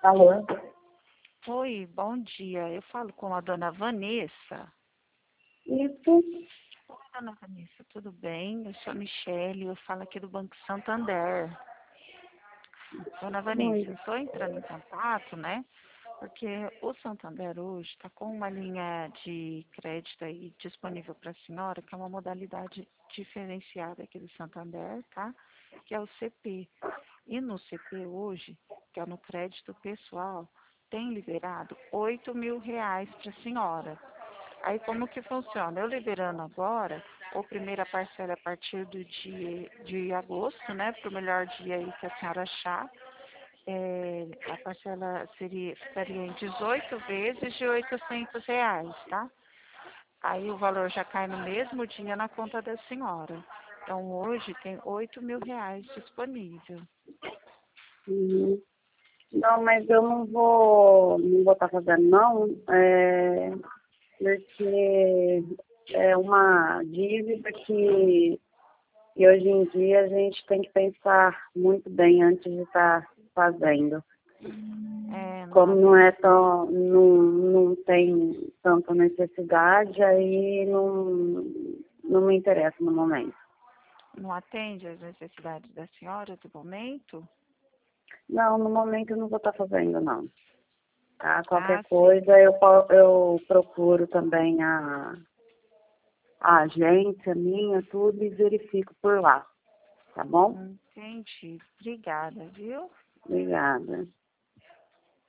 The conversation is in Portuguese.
Alô? Oi, bom dia. Eu falo com a dona Vanessa. Isso. Oi, dona Vanessa, tudo bem? Eu sou a Michele, eu falo aqui do Banco Santander. Dona Vanessa, Oi. eu estou entrando em contato, né? Porque o Santander hoje está com uma linha de crédito aí disponível para a senhora, que é uma modalidade diferenciada aqui do Santander, tá? Que é o CP. E no CP hoje, que é no crédito pessoal, tem liberado R$ 8.000 para a senhora. Aí como que funciona? Eu liberando agora, ou primeira parcela a partir do dia de agosto, né? Para o melhor dia aí que a senhora achar. A parcela ficaria em 18 vezes de R$ 800, tá? Aí o valor já cai no mesmo dia na conta da senhora. Então hoje tem R$ 8.000 disponível. Uhum. Não, mas eu não vou estar fazendo não, porque é uma dívida que hoje em dia a gente tem que pensar muito bem antes de estar fazendo. Não Como não é atende, tão, não tem tanta necessidade, aí não me interessa no momento. não atende às necessidades da senhora do momento? Não, no momento eu não vou estar fazendo não. Tá? Qualquer Ah, sim. coisa eu procuro também a agência minha, tudo e verifico por lá, tá bom? Entendi. Obrigada, viu? Obrigada.